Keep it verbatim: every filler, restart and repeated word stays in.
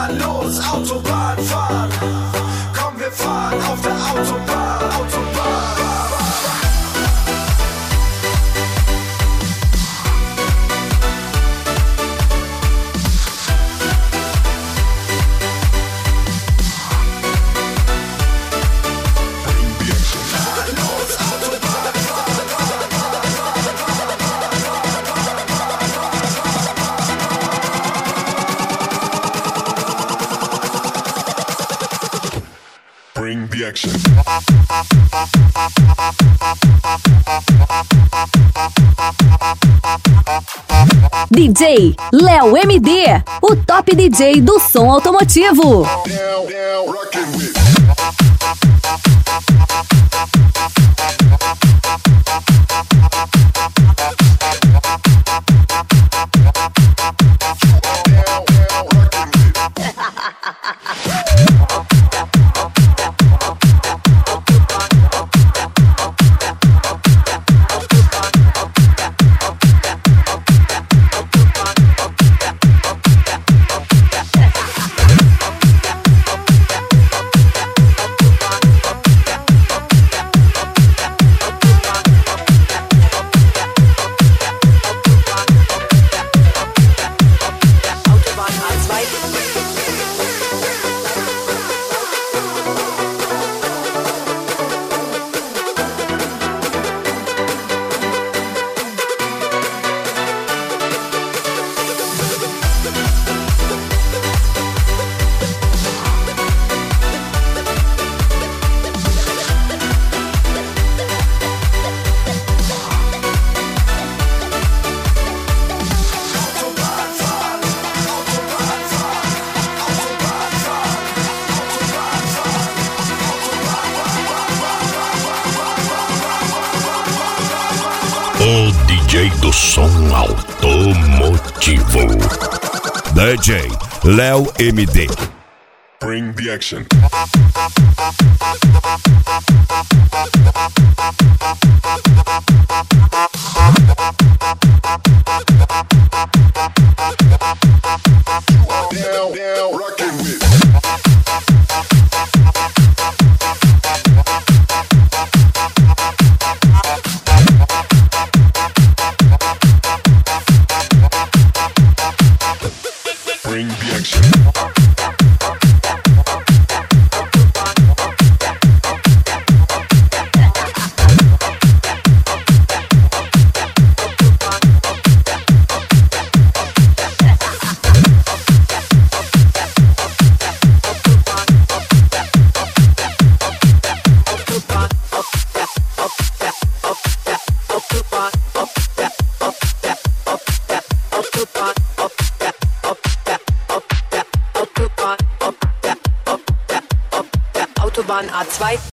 fahren los, Autobahn fahren. Komm, wir fahren auf der Autobahn, Autobahn. Bring the action. D J Léo M D, o top D J do som automotivo. Down, down, rockin' with. O D J do som automotivo, D J Léo M D. Bring the action. Down, down, rockin' with. Bring the action. Autobahn A zwei.